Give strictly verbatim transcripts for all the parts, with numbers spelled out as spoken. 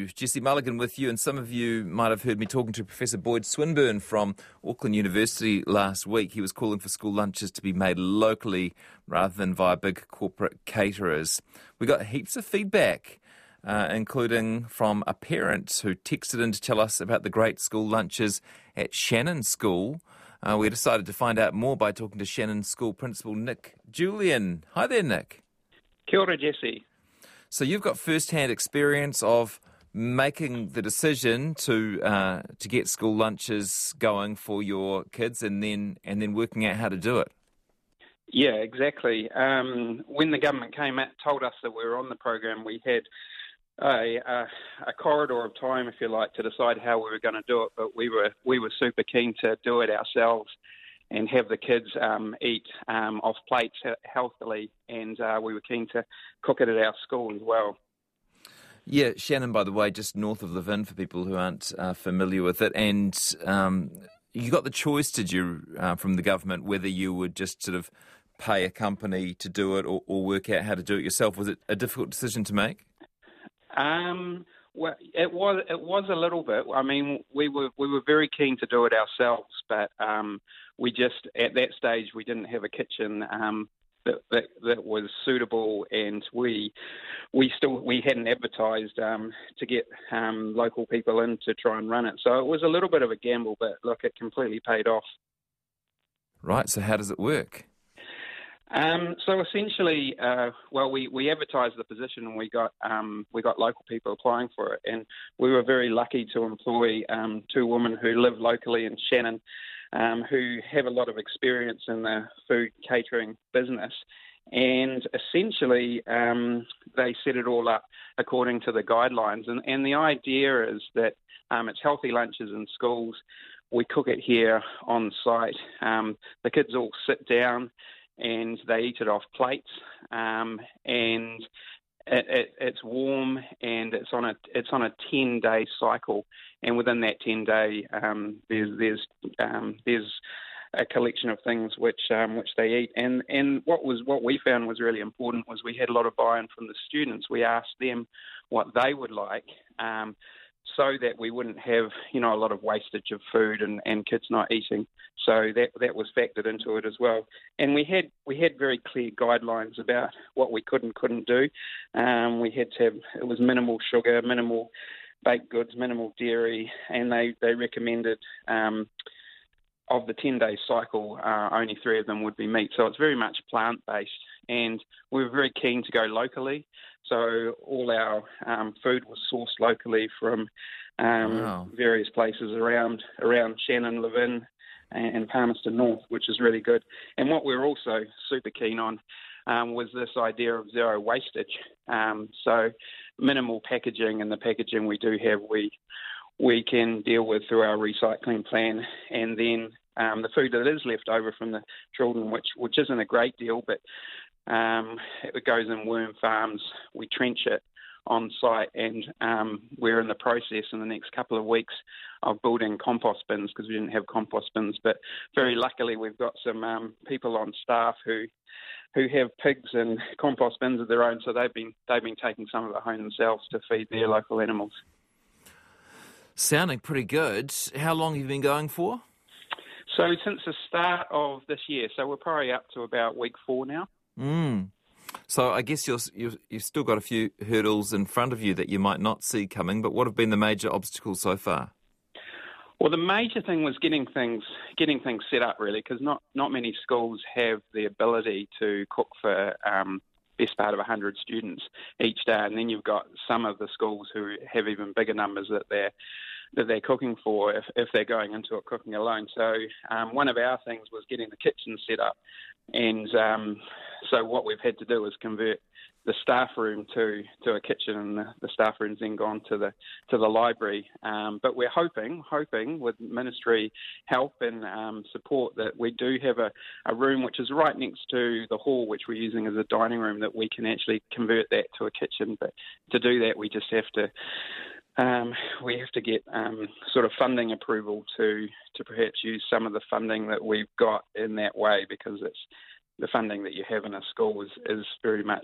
Hello, Jesse Mulligan with you, and some of you might have heard me talking to Professor Boyd Swinburne from Auckland University last week. He was calling for school lunches to be made locally rather than via big corporate caterers. We got heaps of feedback, uh, including from a parent who texted in to tell us about the great school lunches at Shannon School. Uh, we decided to find out more by talking to Shannon School Principal Nick Julian. Hi there, Nick. Kia ora, Jesse. So you've got first-hand experience of making the decision to uh, to get school lunches going for your kids, and then and then working out how to do it. Yeah, exactly. Um, when the government came out, told us that we were on the program, we had a, a, a corridor of time, if you like, to decide how we were going to do it. But we were we were super keen to do it ourselves and have the kids um, eat um, off plates healthily, and uh, we were keen to cook it at our school as well. Yeah, Shannon, by the way, just north of Levin for people who aren't uh, familiar with it. And um, you got the choice, did you, uh, from the government, whether you would just sort of pay a company to do it or, or work out how to do it yourself? Was it a difficult decision to make? Um, well, it was. It was a little bit. I mean, we were we were very keen to do it ourselves, but um, we just at that stage we didn't have a kitchen um, that, that that was suitable, and we we still we hadn't advertised um, to get um, local people in to try and run it. So it was a little bit of a gamble, but look, it completely paid off. Right. So how does it work? Um, so essentially, uh, well, we, we advertised the position and we got um, we got local people applying for it, and we were very lucky to employ um, two women who live locally in Shannon, um, who have a lot of experience in the food catering business, and essentially um, they set it all up according to the guidelines, and, and the idea is that um, it's healthy lunches in schools. We cook it here on site. Um, the kids all sit down and they eat it off plates, um, and it, it, it's warm, and it's on a it's on a ten day cycle, and within that ten day, um, there's there's um, there's a collection of things which um, which they eat, and and what was what we found was really important was we had a lot of buy-in from the students. We asked them what they would like, um, so that we wouldn't have, you know, a lot of wastage of food and, and kids not eating. So that that was factored into it as well. And we had we had very clear guidelines about what we could and couldn't do. Um, we had to have, it was minimal sugar, minimal baked goods, minimal dairy, and they, they recommended um, of the ten-day cycle, uh, only three of them would be meat. So it's very much plant-based. And we were very keen to go locally. So all our um, food was sourced locally from um, wow. various places around around Shannon, Levin, and, and Palmerston North, which is really good. And what we were also super keen on um, was this idea of zero wastage. Um, so minimal packaging, and the packaging we do have, we we can deal with through our recycling plan, and then um, the food that is left over from the children, which which isn't a great deal, but Um, it goes in worm farms. We trench it on site, and um, we're in the process in the next couple of weeks of building compost bins, because we didn't have compost bins. But very luckily, we've got some um, people on staff who who have pigs and compost bins of their own, so they've been they've been taking some of it home themselves to feed their local animals. Sounding pretty good. How long have you been going for? So since the start of this year, so we're probably up to about week four now. Mm. So I guess you're, you're, you've still got a few hurdles in front of you that you might not see coming, but what have been the major obstacles so far? Well, the major thing was getting things getting things set up, really, because not, not many schools have the ability to cook for um, best part of one hundred students each day, and then you've got some of the schools who have even bigger numbers that they're that they're cooking for if, if they're going into it cooking alone. So um, one of our things was getting the kitchen set up. And um, so what we've had to do is convert the staff room to, to a kitchen, and the, the staff room's then gone to the to the library. Um, but we're hoping, hoping with ministry help and um, support, that we do have a, a room which is right next to the hall, which we're using as a dining room, that we can actually convert that to a kitchen. But to do that, we just have to Um, we have to get um, sort of funding approval to to perhaps use some of the funding that we've got in that way, because it's the funding that you have in a school is, is very much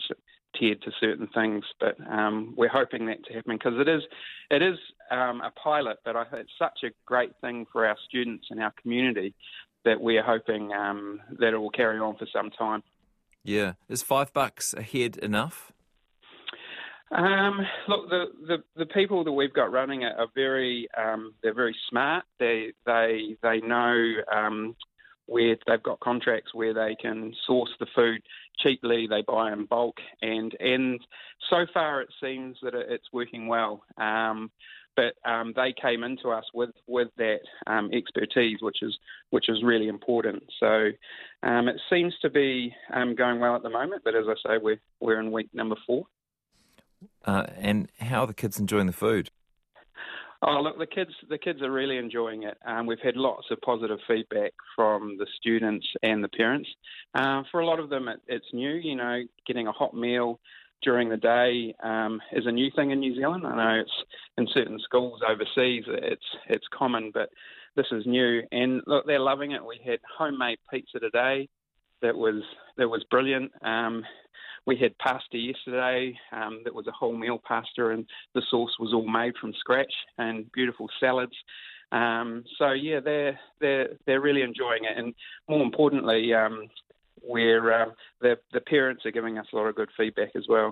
tiered to certain things, but um, we're hoping that to happen because it is it is um, a pilot, but I, it's such a great thing for our students and our community that we're hoping um, that it will carry on for some time. Yeah. Is five bucks a head enough? Um, look, the, the, the people that we've got running it are very um, they're very smart. They they they know um, where they've got contracts where they can source the food cheaply. They buy in bulk, and and so far it seems that it's working well. Um, but um, they came into us with with that um, expertise, which is which is really important. So um, it seems to be um, going well at the moment. But as I say, we're we're in week number four. Uh, and how are the kids enjoying the food? Oh, look, the kids the kids are really enjoying it. Um, we've had lots of positive feedback from the students and the parents. Uh, for a lot of them, it, it's new. You know, getting a hot meal during the day um, is a new thing in New Zealand. I know it's in certain schools overseas, it's it's common, but this is new. And look, they're loving it. We had homemade pizza today. That was that was brilliant. Um, We had pasta yesterday um, that was a whole meal pasta, and the sauce was all made from scratch, and beautiful salads. Um, so yeah, they're they're they're really enjoying it, and more importantly, um, we're uh, the the parents are giving us a lot of good feedback as well.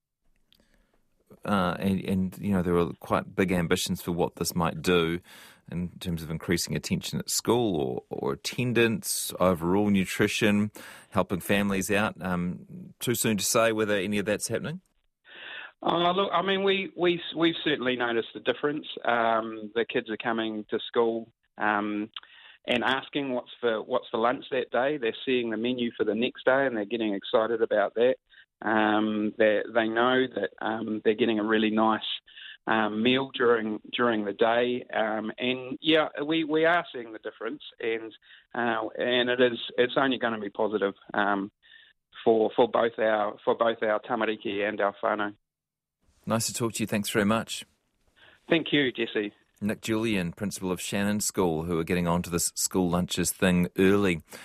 Uh, and, and, you know, there are quite big ambitions for what this might do in terms of increasing attention at school or, or attendance, overall nutrition, helping families out. Um, too soon to say whether any of that's happening? Oh, look, I mean, we, we, we've certainly noticed a difference. Um, the kids are coming to school um, and asking what's for, what's for lunch that day. They're seeing the menu for the next day and they're getting excited about that. Um, they they know that um, they're getting a really nice um, meal during during the day, um, and yeah, we, we are seeing the difference, and uh, and it is it's only going to be positive um, for for both our for both our tamariki and our whānau. Nice to talk to you. Thanks very much. Thank you, Jesse. Nick Julian, principal of Shannon School, who are getting onto this school lunches thing early.